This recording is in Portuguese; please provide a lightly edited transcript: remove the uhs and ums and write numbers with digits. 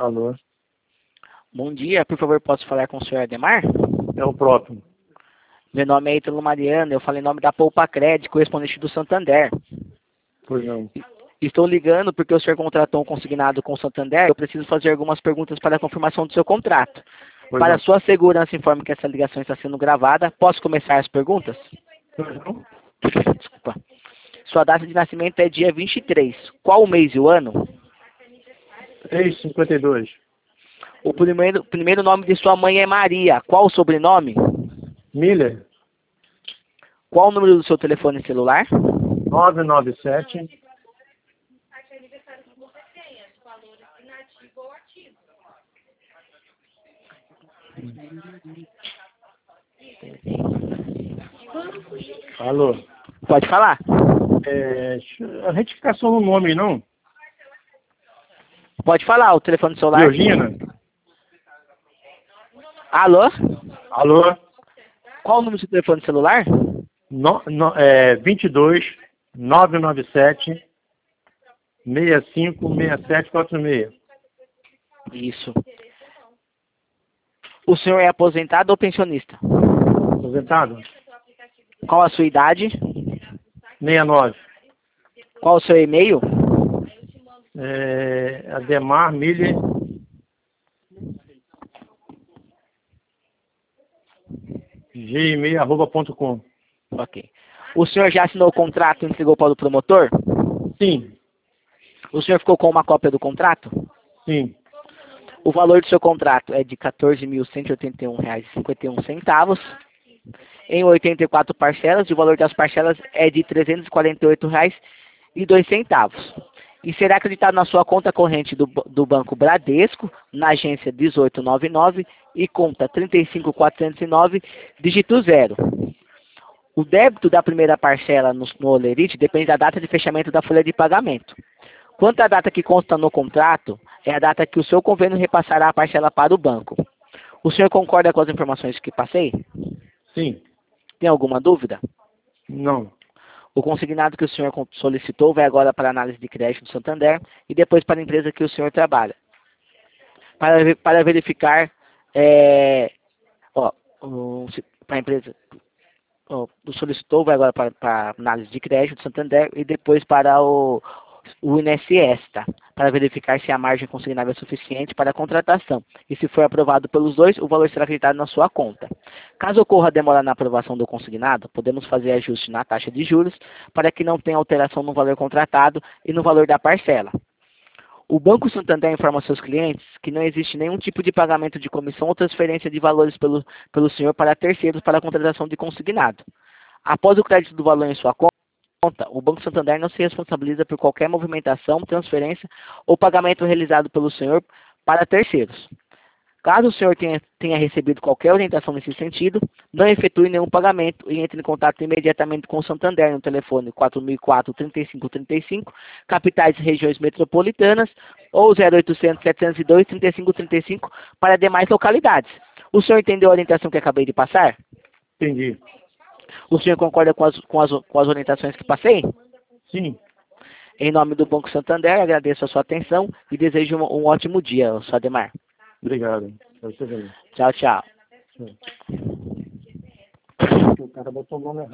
Alô, Bom dia, por favor, posso falar com o senhor Ademar? é o próprio. Meu nome é Ítalo Mariano, eu falo em nome da Poupa Cred, correspondente do Santander. Pois não. Estou ligando porque o senhor contratou um consignado com o Santander. Eu preciso fazer algumas perguntas para a confirmação do seu contrato. Pois Para não. sua segurança, informe que essa ligação está sendo gravada. Posso começar as perguntas? Pois não. Desculpa. Sua data de nascimento é dia 23. Qual o mês e o ano? 3,52. O primeiro nome de sua mãe é Maria. Qual o sobrenome? Miller, Qual o número do seu telefone celular? 997. Alô, Pode falar. a retificação no nome, não? Pode falar, o telefone celular. Georgina? Alô? Alô, Qual o número do seu telefone celular? 22 997 656746. Isso. O senhor é aposentado ou pensionista? Aposentado? Qual a sua idade? 69. Qual o seu e-mail? Ademar Miller. gmail.com. Ok. O senhor já assinou o contrato e entregou para o promotor? Sim, O senhor ficou com uma cópia do contrato? sim, O valor do seu contrato é de R$ 14.181,51 em 84 parcelas, e o valor das parcelas é de R$ 348,02. E será acreditado na sua conta corrente do Banco Bradesco, na agência 1899 e conta 35409, dígito 0. O débito da primeira parcela no Olerite depende da data de fechamento da folha de pagamento. Quanto à data que consta no contrato, é a data que o seu convênio repassará a parcela para o banco. O senhor concorda com as informações que passei? sim, Tem alguma dúvida? não, O consignado que o senhor solicitou vai agora para a análise de crédito do Santander e depois para a empresa que o senhor trabalha. Para verificar, para a empresa, o solicitou vai agora para a análise de crédito do Santander e depois para o INSS, tá? Para verificar se a margem consignável é suficiente para a contratação. E se for aprovado pelos dois, o valor será acreditado na sua conta. Caso ocorra demora na aprovação do consignado, podemos fazer ajuste na taxa de juros para que não tenha alteração no valor contratado e no valor da parcela. O Banco Santander informa seus clientes que não existe nenhum tipo de pagamento de comissão ou transferência de valores pelo senhor para terceiros para a contratação de consignado. Após o crédito do valor em sua conta, o Banco Santander não se responsabiliza por qualquer movimentação, transferência ou pagamento realizado pelo senhor para terceiros. Caso o senhor tenha recebido qualquer orientação nesse sentido, não efetue nenhum pagamento e entre em contato imediatamente com o Santander no telefone 4004-3535, capitais e regiões metropolitanas, ou 0800-702-3535 para demais localidades. O senhor entendeu a orientação que acabei de passar? entendi. O senhor concorda com as orientações que passei? Sim, Em nome do Banco Santander, agradeço a sua atenção e desejo um ótimo dia, Sr. Ademar. obrigado. Pra você também. Tchau, tchau. Tchau. O cara botou o nome errado.